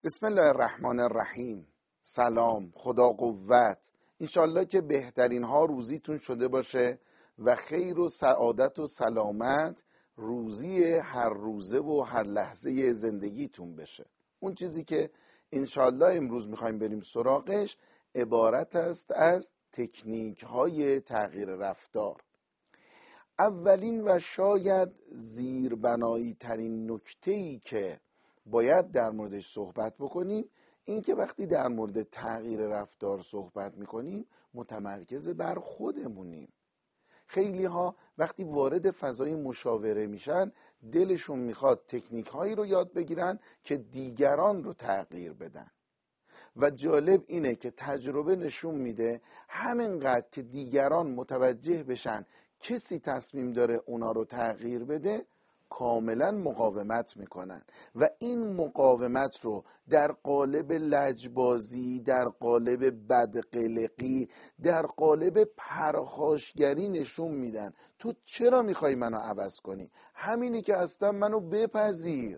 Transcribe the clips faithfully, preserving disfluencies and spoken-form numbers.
بسم الله الرحمن الرحیم. سلام، خدا قوت. انشالله که بهترین ها روزیتون شده باشه و خیر و سعادت و سلامت روزی هر روزه و هر لحظه زندگیتون بشه. اون چیزی که انشالله امروز میخوایم بریم سراغش عبارت است از تکنیک های تغییر رفتار. اولین و شاید زیربنایی ترین نکته‌ای که باید در موردش صحبت بکنیم این که وقتی در مورد تغییر رفتار صحبت میکنیم متمرکز بر خودمونیم. خیلی ها وقتی وارد فضای مشاوره میشن دلشون میخواد تکنیک هایی رو یاد بگیرن که دیگران رو تغییر بدن و جالب اینه که تجربه نشون میده همینقدر که دیگران متوجه بشن کسی تصمیم داره اونا رو تغییر بده کاملا مقاومت میکنن و این مقاومت رو در قالب لجبازی، در قالب بدقلقی، در قالب پرخاشگری نشون میدن. تو چرا میخوای منو عوض کنی؟ همینی که هستم منو بپذیر.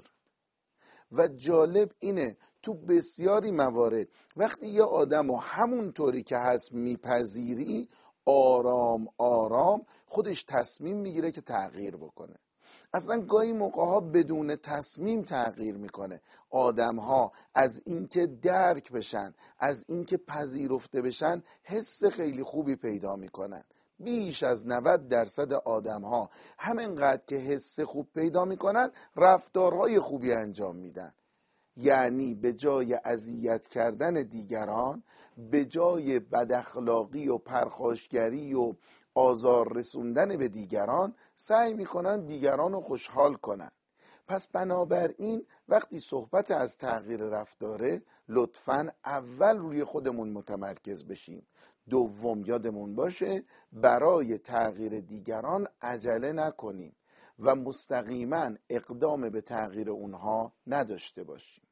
و جالب اینه تو بسیاری موارد وقتی یه آدم رو همونطوری که هست میپذیری آرام آرام خودش تصمیم میگیره که تغییر بکنه. اصلا گاهی موقع ها بدون تصمیم تغییر میکنه. آدم ها از اینکه درک بشن، از اینکه پذیرفته بشن حس خیلی خوبی پیدا میکنن. بیش از نود درصد آدم ها همینقدر که حس خوب پیدا میکنن رفتارهای خوبی انجام میدن. یعنی به جای اذیت کردن دیگران، به جای بداخلاقی و پرخاشگری و آزار رسوندن به دیگران سعی میکنن دیگران رو خوشحال کنن. پس بنابراین وقتی صحبت از تغییر رفتاره لطفاً اول روی خودمون متمرکز بشیم. دوم یادمون باشه برای تغییر دیگران عجله نکنیم و مستقیما اقدام به تغییر اونها نداشته باشیم.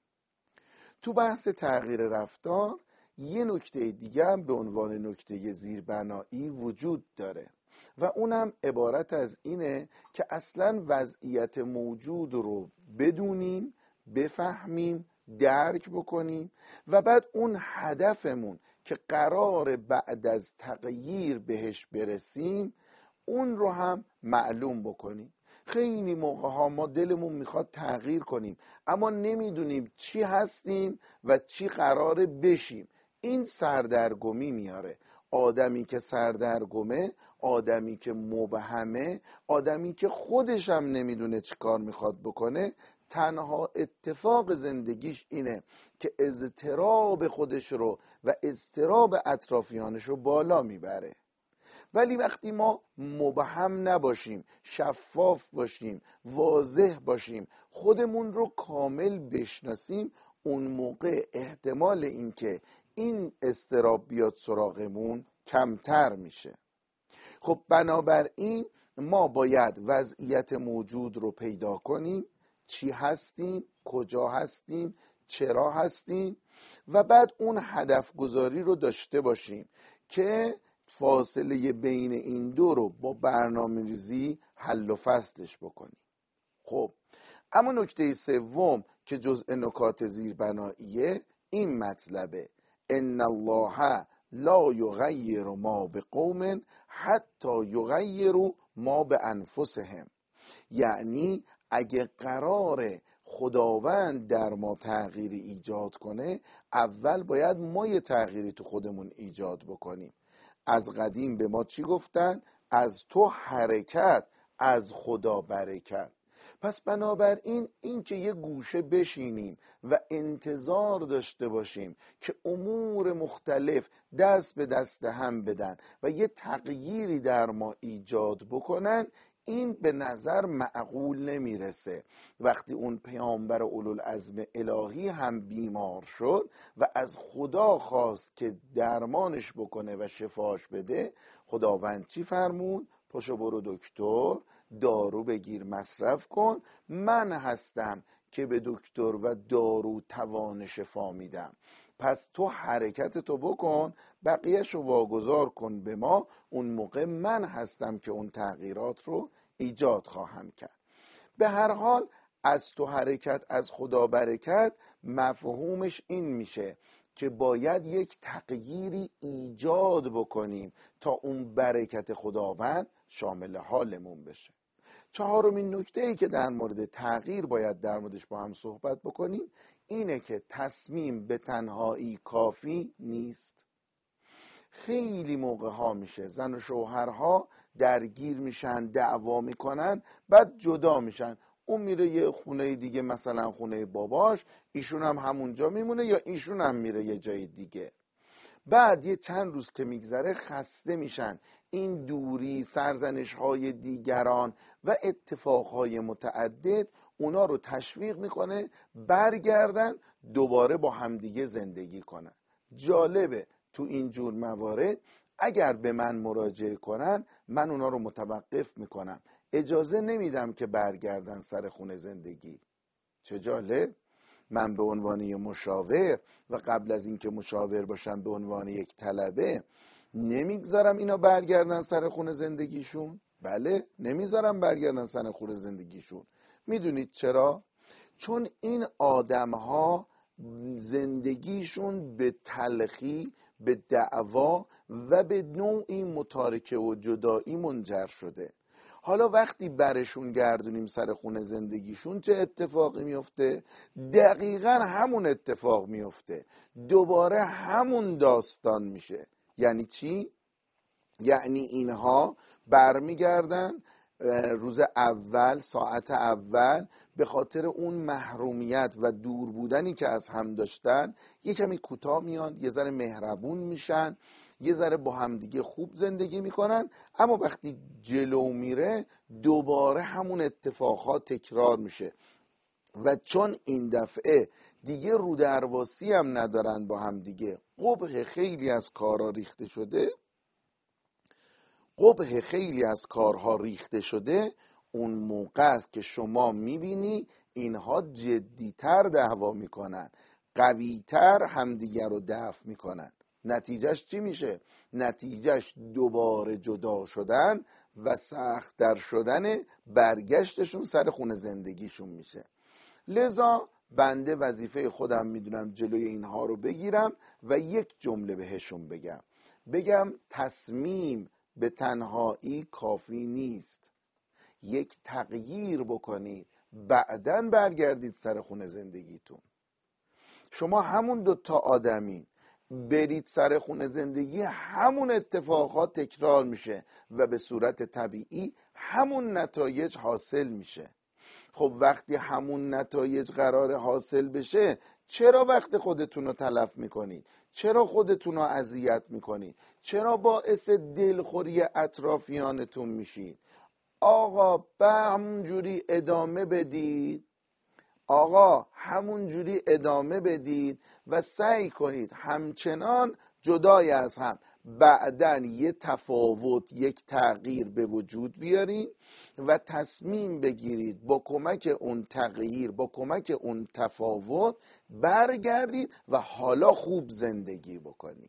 تو بحث تغییر رفتار یه نکته دیگه هم به عنوان نکته زیربنایی وجود داره و اونم عبارت از اینه که اصلا وضعیت موجود رو بدونیم، بفهمیم، درک بکنیم و بعد اون هدفمون که قرار بعد از تغییر بهش برسیم اون رو هم معلوم بکنیم. خیلی موقع ها ما دلمون میخواد تغییر کنیم اما نمیدونیم چی هستیم و چی قراره بشیم. این سردرگمی میاره. آدمی که سردرگمه، آدمی که مبهمه، آدمی که خودش هم نمیدونه چی کار میخواد بکنه تنها اتفاق زندگیش اینه که اضطراب خودش رو و اضطراب اطرافیانش رو بالا میبره. ولی وقتی ما مبهم نباشیم، شفاف باشیم، واضح باشیم، خودمون رو کامل بشناسیم اون موقع احتمال اینکه این اضطراب بیاد سراغمون کمتر میشه. خب بنابراین ما باید وضعیت موجود رو پیدا کنیم، چی هستیم، کجا هستیم، چرا هستیم و بعد اون هدف گذاری رو داشته باشیم که فاصله بین این دو رو با برنامه ریزی حل و فصلش بکنیم. خب اما نکته سوم که جزء نکات زیربناییه این مطلبه: ان الله لا یغیر ما بقوم حتی یغیروا ما بانفسهم. یعنی اگه قراره خداوند در ما تغییری ایجاد کنه اول باید ما یه تغییری تو خودمون ایجاد بکنیم. از قدیم به ما چی گفتن؟ از تو حرکت از خدا برکت. پس بنابراین این که یه گوشه بشینیم و انتظار داشته باشیم که امور مختلف دست به دست هم بدن و یه تغییری در ما ایجاد بکنن این به نظر معقول نمیرسه. وقتی اون پیامبر اولوالعزم الهی هم بیمار شد و از خدا خواست که درمانش بکنه و شفاش بده خداوند چی فرمود؟ پاشو برو دکتر، دارو بگیر مصرف کن، من هستم که به دکتر و دارو توان شفا میدم. پس تو حرکت تو بکن، بقیهشو واگذار کن به ما، اون موقع من هستم که اون تغییرات رو ایجاد خواهم کرد. به هر حال از تو حرکت از خدا برکت مفهومش این میشه که باید یک تغییری ایجاد بکنیم تا اون برکت خداوند شامل حالمون بشه. چهارمین نکته ای که در مورد تغییر باید در موردش با هم صحبت بکنیم اینه که تصمیم به تنهایی کافی نیست. خیلی موقع ها میشه زن و شوهرها درگیر میشن، دعوا میکنن، بعد جدا میشن. اون میره یه خونه دیگه، مثلا خونه باباش، ایشون هم همونجا میمونه، یا ایشون هم میره یه جای دیگه. بعد یه چند روز که میگذره خسته میشن. این دوری، سرزنش های دیگران و اتفاقهای متعدد اونا رو تشویق میکنه برگردن دوباره با همدیگه زندگی کنن. جالبه تو این جور موارد اگر به من مراجعه کنن، من اونا رو متوقف میکنم، اجازه نمیدم که برگردن سر خونه زندگی. چه جالب، من به عنوان یک مشاور و قبل از اینکه مشاور باشم به عنوان یک طلبه نمیگذارم اینا برگردن سر خونه زندگیشون. بله، نمیذارم برگردن سر خونه زندگیشون. میدونید چرا؟ چون این آدمها زندگیشون به تلخی، به دعوا و به نوعی متارکه و جدایی منجر شده. حالا وقتی برشون گردونیم سر خونه زندگیشون چه اتفاقی میفته؟ دقیقا همون اتفاق میفته، دوباره همون داستان میشه. یعنی چی؟ یعنی اینها برمیگردن روز اول، ساعت اول، به خاطر اون محرومیت و دور بودنی که از هم داشتن یه کمی کوتاه میان، یه ذره مهربون میشن، یه ذره با همدیگه خوب زندگی میکنن. اما وقتی جلو میره دوباره همون اتفاقات تکرار میشه و چون این دفعه دیگه رو درواسی هم ندارن با همدیگه، قبح خیلی از کارها ریخته شده قبح خیلی از کارها ریخته شده اون موقع است که شما میبینی اینها جدیتر دعوا میکنن، قویتر همدیگر رو دفع میکنن. نتیجهش چی میشه؟ نتیجهش دوباره جدا شدن و سخت‌تر شدن برگشتشون سر خونه زندگیشون میشه. لذا بنده وظیفه خودم میدونم جلوی اینها رو بگیرم و یک جمله بهشون بگم بگم تصمیم به تنهایی کافی نیست، یک تغییر بکنید، بعداً برگردید سر خونه زندگیتون. شما همون دوتا آدمین، برید سر خونه زندگی، همون اتفاقات تکرار میشه و به صورت طبیعی همون نتایج حاصل میشه. خب وقتی همون نتایج قرار حاصل بشه، چرا وقت خودتون رو تلف میکنید؟ چرا خودتون رو اذیت میکنید؟ چرا باعث دلخوری اطرافیانتون میشید؟ آقا به همون جوری ادامه بدید آقا همون جوری ادامه بدید و سعی کنید همچنان جدای از هم بعدن یه تفاوت، یک تغییر به وجود بیارید و تصمیم بگیرید با کمک اون تغییر، با کمک اون تفاوت برگردید و حالا خوب زندگی بکنید.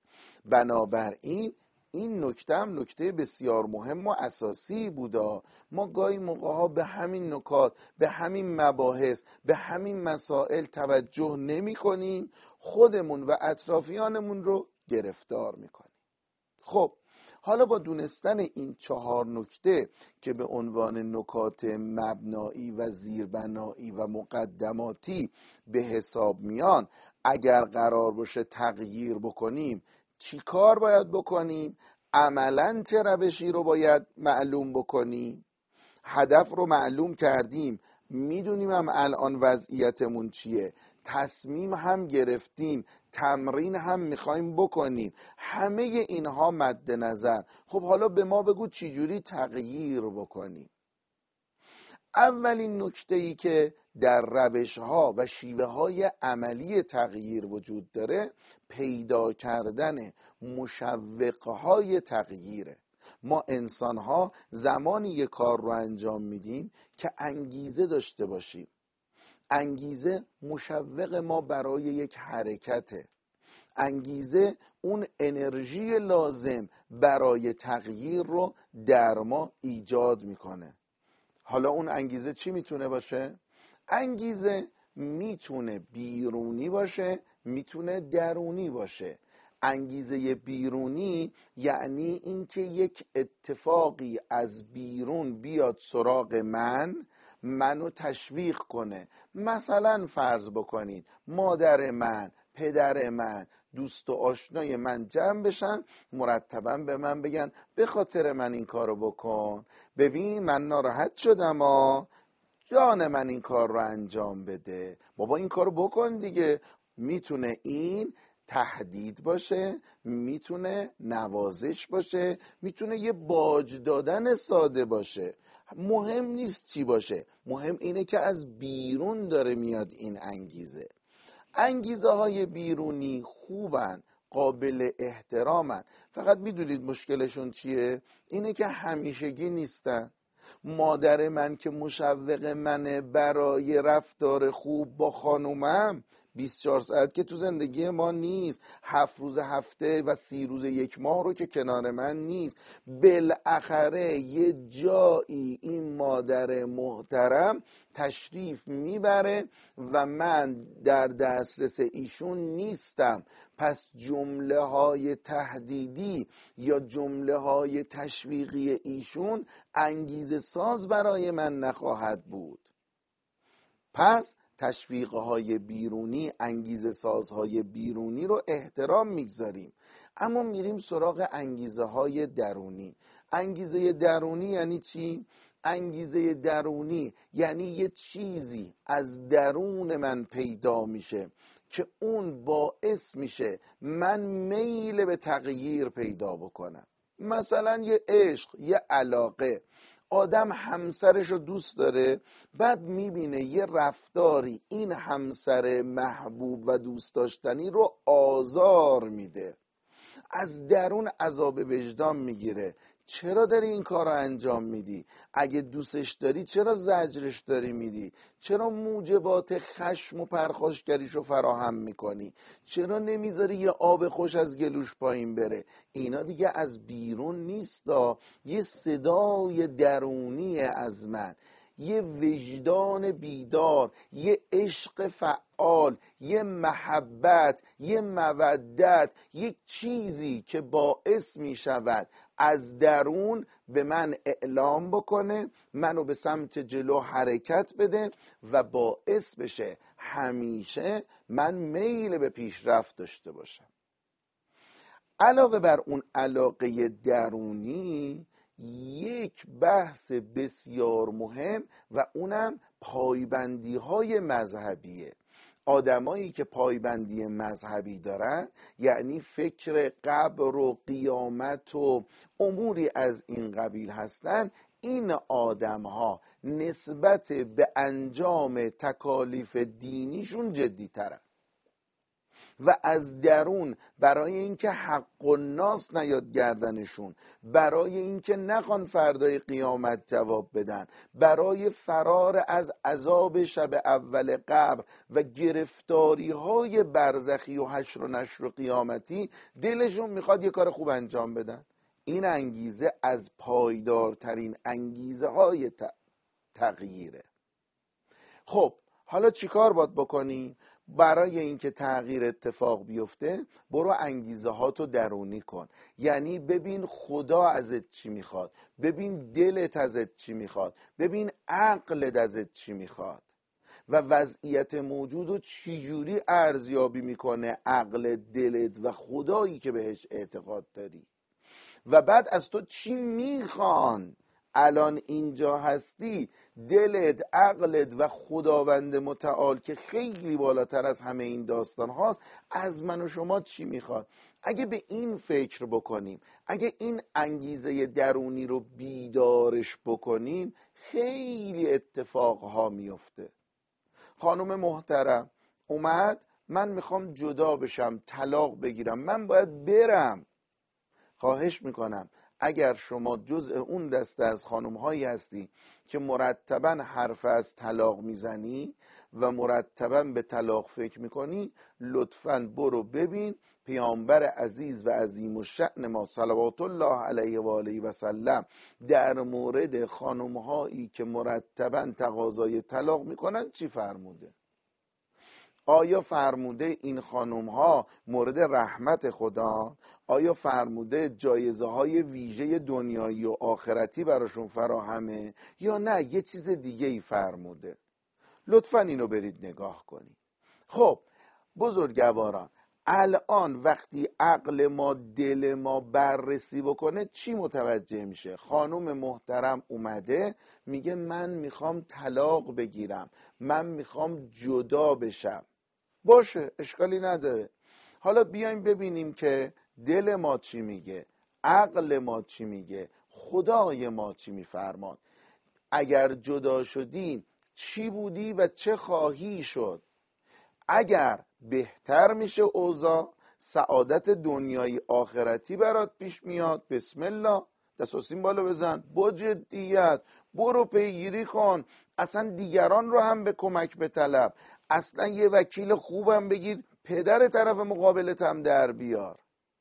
بنابراین این نکته هم نکته بسیار مهم و اساسی بودا. ما گاهی موقع ها به همین نکات، به همین مباحث، به همین مسائل توجه نمی کنیم، خودمون و اطرافیانمون رو گرفتار می کنیم. خب حالا با دونستن این چهار نکته که به عنوان نکات مبنایی و زیربنایی و مقدماتی به حساب میان، اگر قرار باشه تغییر بکنیم چی کار باید بکنیم؟ عملاً چه روشی رو باید معلوم بکنیم؟ هدف رو معلوم کردیم، میدونیم هم الان وضعیتمون چیه، تصمیم هم گرفتیم، تمرین هم میخوایم بکنیم، همه اینها مد نظر. خب حالا به ما بگو چجوری تغییر بکنیم. اولین نکته‌ای که در روش‌ها و شیوه‌های عملی تغییر وجود داره، پیدا کردن مشوق‌های تغییره. ما انسان‌ها زمانی یک کار رو انجام میدیم که انگیزه داشته باشیم. انگیزه مشوق ما برای یک حرکته. انگیزه اون انرژی لازم برای تغییر رو در ما ایجاد میکنه. حالا اون انگیزه چی میتونه باشه؟ انگیزه میتونه بیرونی باشه، میتونه درونی باشه. انگیزه بیرونی یعنی اینکه یک اتفاقی از بیرون بیاد سراغ من، منو تشویق کنه. مثلا فرض بکنید مادر من، پدر من، دوست و آشنای من جمع بشن، مرتبا به من بگن به خاطر من این کارو بکن، ببین من ناراحت شدم ها، جان من این کار رو انجام بده، بابا این کارو بکن دیگه. میتونه این تهدید باشه، میتونه نوازش باشه، میتونه یه باج دادن ساده باشه. مهم نیست چی باشه، مهم اینه که از بیرون داره میاد این انگیزه. انگیزه های بیرونی خوبن، قابل احترامن، فقط میدونید مشکلشون چیه؟ اینه که همیشگی نیستن. مادر من که مشوق منه برای رفتار خوب با خانومم، بیست و چهار ساعت که تو زندگی ما نیست، هفت روز هفته و سی روز یک ماه رو که کنار من نیست. بالاخره یه جایی این مادر محترم تشریف میبره و من در دسترس ایشون نیستم. پس جمله های تهدیدی یا جمله های تشویقی ایشون انگیزه ساز برای من نخواهد بود. پس تشویقهای بیرونی، انگیزه سازهای بیرونی رو احترام میگذاریم، اما میریم سراغ انگیزه های درونی. انگیزه درونی یعنی چی؟ انگیزه درونی یعنی یه چیزی از درون من پیدا میشه که اون باعث میشه من میل به تغییر پیدا بکنم. مثلا یه عشق، یه علاقه. آدم همسرش رو دوست داره، بعد میبینه یه رفتاری این همسر محبوب و دوست داشتنی رو آزار میده، از درون عذاب وجدان میگیره. چرا داری این کار رو انجام میدی؟ اگه دوستش داری چرا زجرش داری میدی؟ چرا موجبات خشم و پرخاشگریش رو فراهم میکنی؟ چرا نمیذاری یه آب خوش از گلوش پایین بره؟ اینا دیگه از بیرون نیستا، یه صدای درونی از من، یه وجدان بیدار، یه عشق فعال، یه محبت، یه مودت، یک چیزی که باعث می شود از درون به من اعلام بکنه، منو به سمت جلو حرکت بده و باعث بشه همیشه من میل به پیشرفت داشته باشم. علاوه بر اون علاقه درونی، یک بحث بسیار مهم و اونم پایبندی های مذهبیه. آدمایی که پایبندی مذهبی دارن، یعنی فکر قبر و قیامت و اموری از این قبیل هستن، این آدم ها نسبت به انجام تکالیف دینیشون جدی ترن و از درون برای اینکه حق الناس نیاد گردنشون، برای اینکه نخوان فردای قیامت جواب بدن، برای فرار از عذاب شب اول قبر و گرفتاری های برزخی و حشر و نشر و قیامتی، دلشون میخواد یه کار خوب انجام بدن. این انگیزه از پایدارترین انگیزه های تغییره. خب حالا چیکار باید بکنی؟ برای اینکه تغییر اتفاق بیفته، برو انگیزه هاتو درونی کن. یعنی ببین خدا ازت چی میخواد، ببین دلت ازت چی میخواد، ببین عقلت ازت چی میخواد و وضعیت موجود رو چجوری ارزیابی میکنه عقل، دلت و خدایی که بهش اعتقاد داری، و بعد از تو چی میخوان. الان اینجا هستی، دلت، عقلت و خداوند متعال که خیلی بالاتر از همه این داستان هاست، از من و شما چی میخواد. اگه به این فکر بکنیم، اگه این انگیزه درونی رو بیدارش بکنیم، خیلی اتفاقها میفته. خانم محترم اومد، من میخوام جدا بشم، طلاق بگیرم، من باید برم. خواهش میکنم اگر شما جزء اون دسته از خانم هایی هستی که مرتبا حرف از طلاق میزنی و مرتبا به طلاق فکر میکنی، لطفاً برو ببین پیامبر عزیز و عظیم الشأن ما صلوات الله علیه و آله و سلم در مورد خانم‌هایی که مرتباً تقاضای طلاق میکنن چی فرموده. آیا فرموده این خانم ها مورد رحمت خدا؟ آیا فرموده جایزه های ویژه دنیایی و آخرتی براشون فراهمه؟ یا نه یه چیز دیگه ای فرموده؟ لطفا اینو برید نگاه کنید. خب بزرگواران، الان وقتی عقل ما دل ما بررسی بکنه چی متوجه میشه؟ خانم محترم اومده میگه من میخوام طلاق بگیرم، من میخوام جدا بشم. باشه، اشکالی نداره. حالا بیایم ببینیم که دل ما چی میگه، عقل ما چی میگه، خدای ما چی میفرماد. اگر جدا شدی چی بودی و چه خواهی شد؟ اگر بهتر میشه اوضاع، سعادت دنیایی آخرتی برات پیش میاد، بسم الله، دست و سیم بالا بزن، با جدیت برو پیگیری کن. اصلا دیگران رو هم به کمک بطلب، اصلا یه وکیل خوبم بگیر، پدر طرف مقابلت هم در بیار.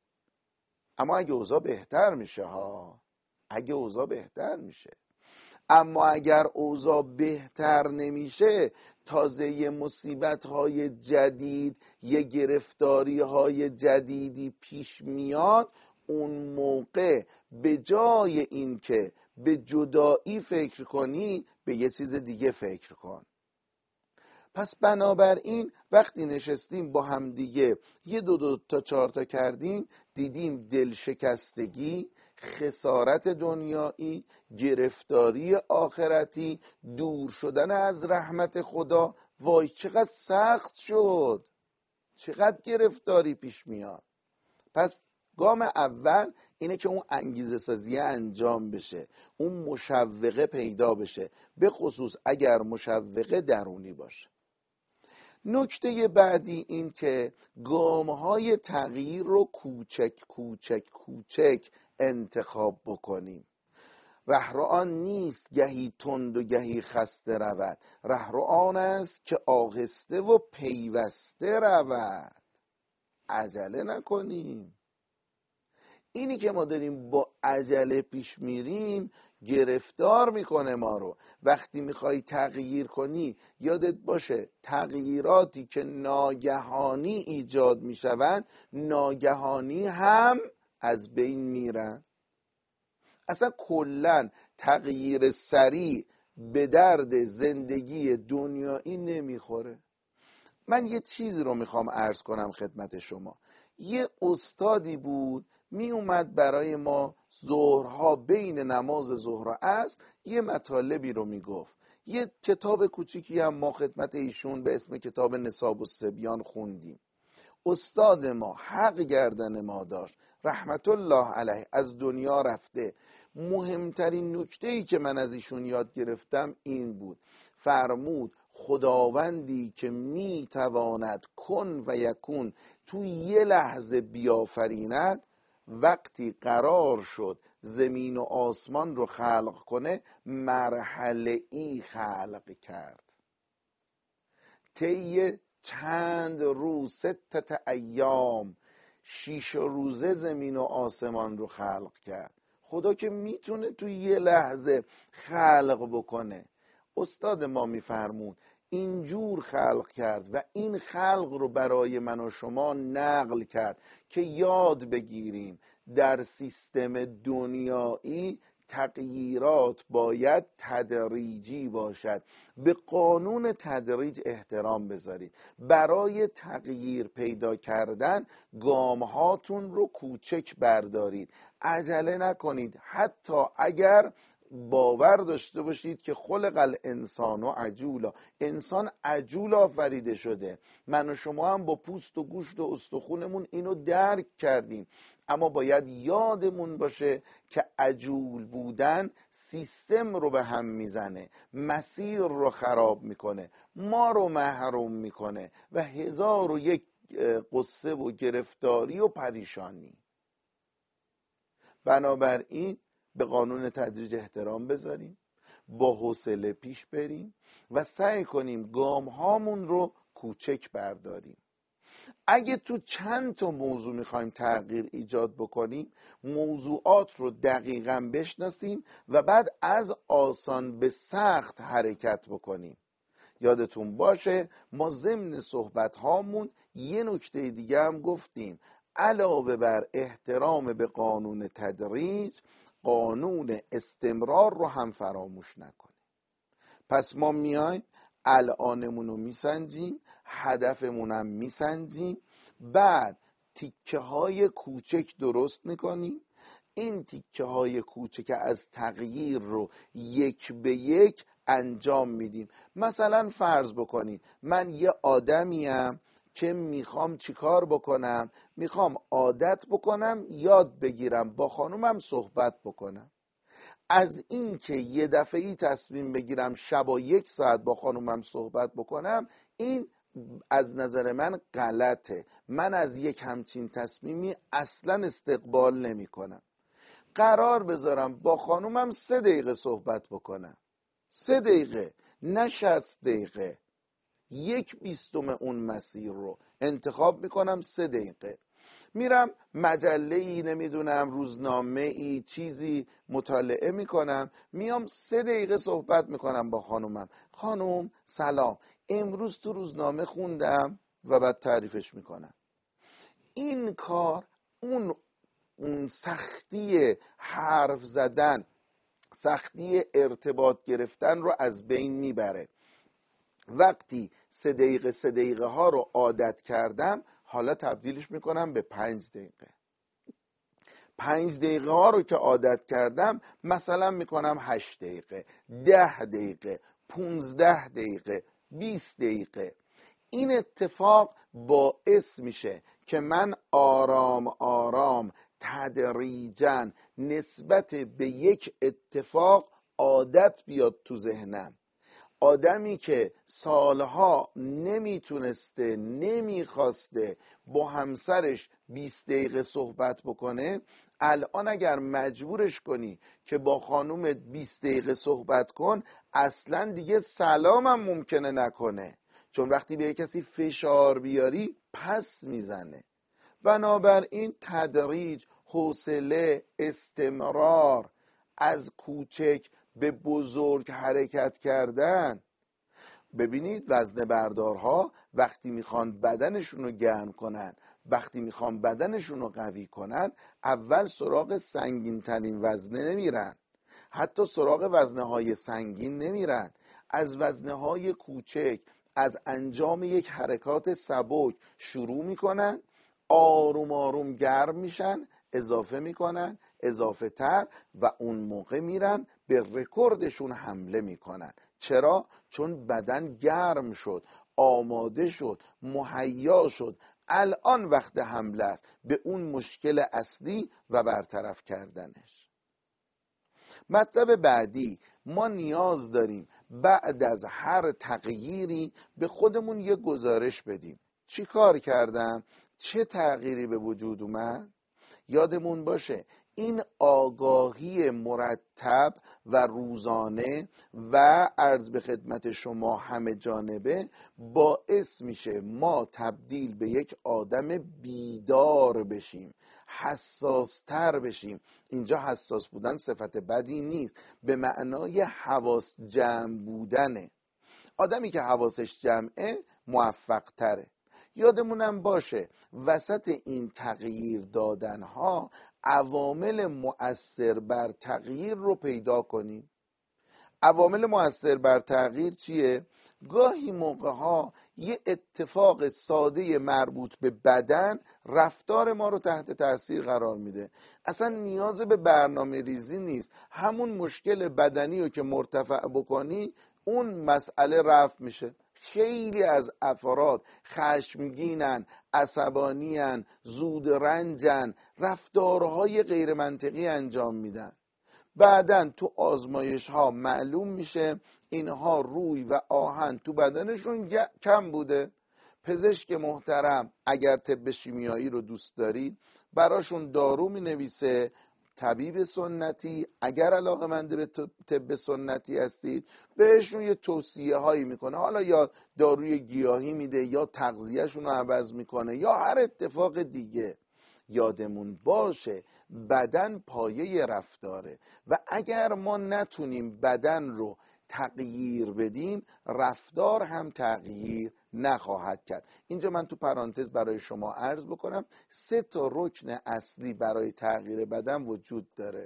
اما اگه اوضاع بهتر میشه ها، اگه اوضاع بهتر میشه. اما اگر اوضاع بهتر نمیشه، تازه یه مصیبت های جدید، یه گرفتاری های جدیدی پیش میاد، اون موقع به جای این که به جدایی فکر کنی به یه چیز دیگه فکر کن. پس بنابراین وقتی نشستیم با هم دیگه یه دو دو تا چهار تا کردیم، دیدیم دلشکستگی، خسارت دنیایی، گرفتاری آخرتی، دور شدن از رحمت خدا، وای چقدر سخت شد، چقدر گرفتاری پیش میاد. پس گام اول اینه که اون انگیزه سازی انجام بشه، اون مشوقه پیدا بشه، به خصوص اگر مشوقه درونی باشه. نکته بعدی این که گام‌های تغییر رو کوچک کوچک کوچک انتخاب بکنیم. رهرو آن نیست گهی تند و گهی خسته رود، رهرو آن است که آهسته و پیوسته رود. عجله نکنیم. اینی که ما داریم با عجله پیش میریم گرفتار میکنه ما رو. وقتی میخوای تغییر کنی یادت باشه تغییراتی که ناگهانی ایجاد میشوند ناگهانی هم از بین میرن. اصلا کلن تغییر سریع به درد زندگی دنیایی نمیخوره. من یه چیزی رو میخوام عرض کنم خدمت شما. یه استادی بود می اومد برای ما ظهرها بین نماز ظهر و عصر یه مطالبی رو میگفت. یه کتاب کوچیکی هم ما خدمت ایشون به اسم کتاب نساب الصبیان خوندیم. استاد ما حق گردن ما داشت، رحمت الله علیه، از دنیا رفته. مهمترین نکته‌ای که من از ایشون یاد گرفتم این بود، فرمود خداوندی که میتواند کن و یکون تو یه لحظه بیافریند، وقتی قرار شد زمین و آسمان رو خلق کنه مرحله ای خلق کرد. طی چند روز، ستت ایام، شیش روزه زمین و آسمان رو خلق کرد. خدا که میتونه تو یه لحظه خلق بکنه. استاد ما میفرمون اینجور خلق کرد و این خلق رو برای من و شما نقل کرد که یاد بگیریم در سیستم دنیایی تغییرات باید تدریجی باشد. به قانون تدریج احترام بذارید. برای تغییر پیدا کردن گام هاتون رو کوچک بردارید. عجله نکنید. حتی اگر باور داشته باشید که خلق الانسان و عجولا، انسان عجول آفریده شده. من و شما هم با پوست و گوشت و استخونمون اینو درک کردیم، اما باید یادمون باشه که عجول بودن سیستم رو به هم میزنه، مسیر رو خراب میکنه، ما رو محروم میکنه و هزار و یک قصه و گرفتاری و پریشانی. بنابراین به قانون تدریج احترام بذاریم. با حوصله پیش بریم و سعی کنیم گام هامون رو کوچک برداریم. اگه تو چند تا موضوع میخوایم تغییر ایجاد بکنیم، موضوعات رو دقیقاً بشناسیم و بعد از آسان به سخت حرکت بکنیم. یادتون باشه ما ضمن صحبت هامون یه نکته دیگه هم گفتیم، علاوه بر احترام به قانون تدریج، قانون استمرار رو هم فراموش نکنیم. پس ما میایم الانمون رو میسنجیم، هدفمون هم میسنجیم، بعد تیکه های کوچک درست میکنیم. این تیکه های کوچک از تغییر رو یک به یک انجام میدیم. مثلا فرض بکنید من یه آدمیم که میخوام چیکار بکنم، میخوام عادت بکنم یاد بگیرم با خانومم صحبت بکنم. از این که یه دفعی تصمیم بگیرم شبا یک ساعت با خانومم صحبت بکنم، این از نظر من غلطه. من از یک همچین تصمیمی اصلا استقبال نمی کنم. قرار بذارم با خانومم سه دقیقه صحبت بکنم، سه دقیقه نه شصت دقیقه، یک بیستم اون مسیر رو انتخاب میکنم، سه دقیقه میرم مجله ای نمیدونم روزنامه ای چیزی مطالعه میکنم، میام سه دقیقه صحبت میکنم با خانومم. خانوم سلام، امروز تو روزنامه خوندم و بعد تعریفش میکنم. این کار اون اون سختی حرف زدن، سختی ارتباط گرفتن رو از بین میبره. وقتی سه دقیقه سه دقیقه ها رو عادت کردم، حالا تبدیلش میکنم به پنج دقیقه. پنج دقیقه ها رو که عادت کردم مثلا میکنم هشت دقیقه، ده دقیقه، پونزده دقیقه، بیست دقیقه. این اتفاق باعث میشه که من آرام آرام تدریجاً نسبت به یک اتفاق عادت بیاد تو ذهنم. آدمی که سالها نمیتونسته نمیخواسته با همسرش بیست دقیقه صحبت بکنه، الان اگر مجبورش کنی که با خانومت بیست دقیقه صحبت کن، اصلا دیگه سلامم ممکنه نکنه، چون وقتی به کسی فشار بیاری پس میزنه. بنابراین تدریج، حوصله، استمرار، از کوچک به بزرگ حرکت کردن. ببینید وزنه بردارها وقتی میخوان بدنشون رو گرم کنن، وقتی میخوان بدنشون رو قوی کنن، اول سراغ سنگین ترین وزنه نمیرن، حتی سراغ وزنه های سنگین نمیرن، از وزنه های کوچک، از انجام یک حرکات سبک شروع میکنن، آروم آروم گرم میشن، اضافه میکنن، اضافه تر، و اون موقع میرن به رکوردشون حمله میکنن. چرا؟ چون بدن گرم شد، آماده شد، مهیا شد، الان وقت حمله است به اون مشکل اصلی و برطرف کردنش. مطلب بعدی، ما نیاز داریم بعد از هر تغییری به خودمون یه گزارش بدیم. چی کار کردم؟ چه تغییری به وجود اومد؟ یادمون باشه این آگاهی مرتب و روزانه و عرض به خدمت شما همه جانبه باعث میشه ما تبدیل به یک آدم بیدار بشیم، حساستر بشیم. اینجا حساس بودن صفت بدی نیست، به معنای حواس جمع بودنه. آدمی که حواسش جمعه موفق تره. یادمونم باشه وسط این تغییر دادن ها عوامل مؤثر بر تغییر رو پیدا کنیم. عوامل مؤثر بر تغییر چیه؟ گاهی موقع ها یه اتفاق ساده مربوط به بدن رفتار ما رو تحت تاثیر قرار میده. اصلا نیاز به برنامه ریزی نیست، همون مشکل بدنی رو که مرتفع بکنی اون مسئله رفع میشه. خیلی از افراد خشمگینن، عصبانیان، زود رنجن، رفتارهای غیر منطقی انجام میدن. بعدن تو آزمایش ها معلوم میشه اینها روی و آهن تو بدنشون کم بوده. پزشک محترم اگر طب شیمیایی رو دوست دارید براشون دارو می نویسه، طبیب سنتی اگر علاقه‌مند به طب سنتی هستید بهشون یه توصیه هایی میکنه، حالا یا داروی گیاهی میده یا تغذیهشون رو عوض میکنه یا هر اتفاق دیگه. یادمون باشه بدن پایه رفتاره و اگر ما نتونیم بدن رو تغییر بدیم رفتار هم تغییر نخواهد کرد. اینجا من تو پرانتز برای شما عرض بکنم سه تا رکن اصلی برای تغییر بدن وجود داره: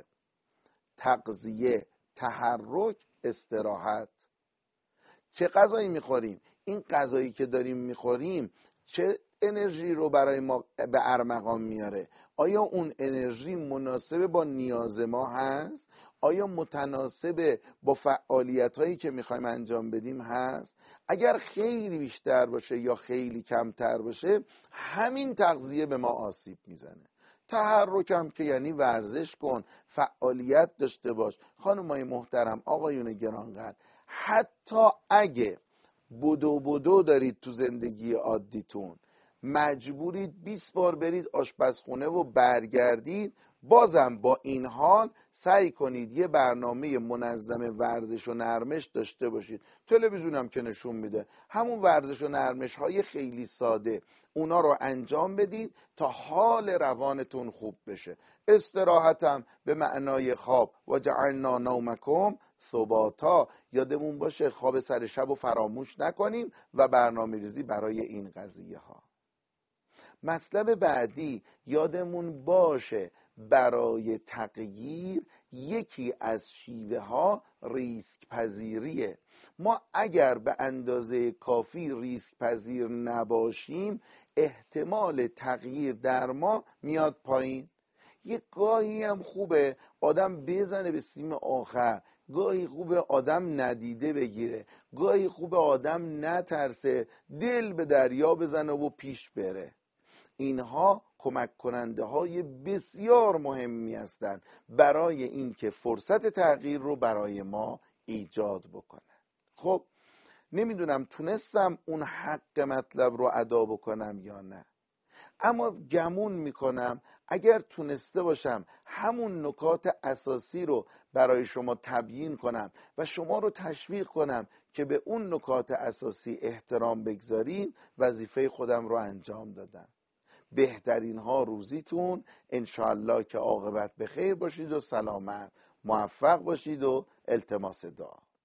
تغذیه، تحرک، استراحت. چه غذایی میخوریم؟ این غذایی که داریم میخوریم چه انرژی رو برای ما به ارمغان میاره؟ آیا اون انرژی مناسب با نیاز ما هست؟ آیا متناسب با فعالیت هایی که میخوایم انجام بدیم هست؟ اگر خیلی بیشتر باشه یا خیلی کمتر باشه همین تغذیه به ما آسیب میزنه. تحرک هم که یعنی ورزش کن، فعالیت داشته باش. خانمای محترم، آقایون گرانقدر، حتی اگه بدو بدو دارید تو زندگی عادیتون، مجبورید بیست بار برید آشپزخونه و برگردید، بازم با این حال سعی کنید یه برنامه منظم ورزش و نرمش داشته باشید. تلویزیون هم که نشون میده همون ورزش و نرمش های خیلی ساده، اونا رو انجام بدید تا حال روانتون خوب بشه. استراحت هم به معنای خواب، و جعلنا نومکم ثباتا، یادمون باشه خواب سر شب رو فراموش نکنیم و برنامه ریزی برای این قضیه ها. مطلب بعدی، یادمون باشه برای تغییر یکی از شیوه ها ریسک پذیریه. ما اگر به اندازه کافی ریسک پذیر نباشیم احتمال تغییر در ما میاد پایین. یک گاهی هم خوبه آدم بزنه به سیم آخر، گاهی خوبه آدم ندیده بگیره، گاهی خوبه آدم نترسه، دل به دریا بزنه و پیش بره. اینها کمک کننده های بسیار مهمی هستند برای اینکه فرصت تغییر رو برای ما ایجاد بکنن. خب نمیدونم تونستم اون حق مطلب رو ادا بکنم یا نه، اما گمون میکنم اگر تونسته باشم همون نکات اساسی رو برای شما تبیین کنم و شما رو تشویق کنم که به اون نکات اساسی احترام بگذارید، وظیفه خودم رو انجام دادم. بهترین ها روزیتون، انشاءالله که عاقبت به خیر باشید و سلامت، موفق باشید و التماس دعا.